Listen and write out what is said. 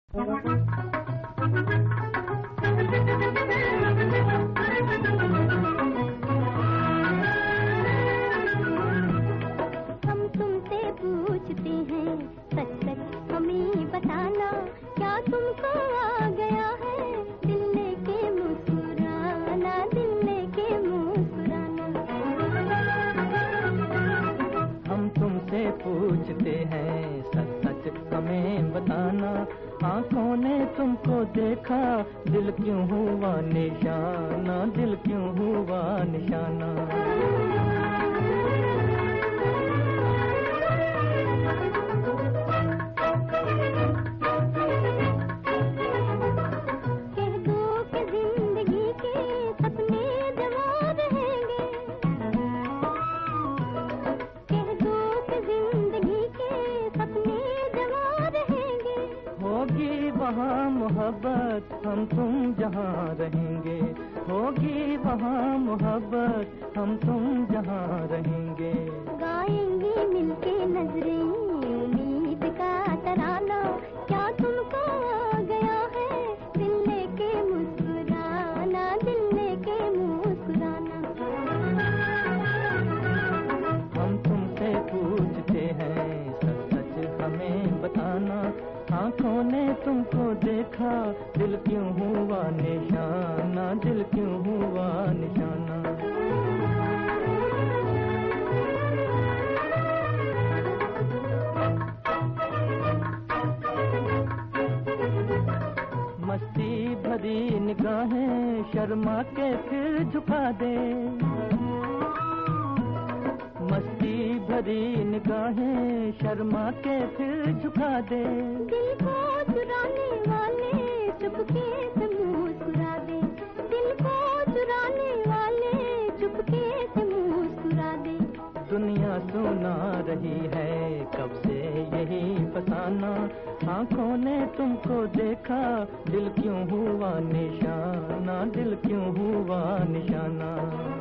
पूछते हैं सच सच हमें बताना, क्या तुमको आ गया है दिल लेके मुस्कुराना, दिल लेके मुस्कुराना। हम तुमसे पूछते हैं सच सच हमें बताना, आंखों ने तुमको देखा दिल क्यों हुआ निशाना, दिल क्यों हुआ निशाना। वहाँ मोहब्बत हम तुम जहाँ रहेंगे, होगी वहाँ मोहब्बत हम तुम जहाँ रहेंगे। गाएंगे मिलके नजरें उम्मीद का तराना, क्या तुमको आ गया है दिल लेके मुस्कुराना, दिल लेके मुस्कुराना। हम तुमसे पूछते हैं सच सच हमें बताना, आंखों ने तुमको देखा दिल क्यों हुआ निशाना, दिल क्यों हुआ निशाना। मस्ती भरी निगाहें शर्मा के फिर झुका दे, मस्ती भरी निगाहें शर्मा के फिर झुका दे। दिल को चुराने वाले चुपके से मुस्कुरा दे, दिल को चुराने वाले चुपके से मुस्कुरा दे। दुनिया सुना रही है कब से यही फसाना, आंखों ने तुमको देखा दिल क्यों हुआ निशाना, दिल क्यों हुआ निशाना।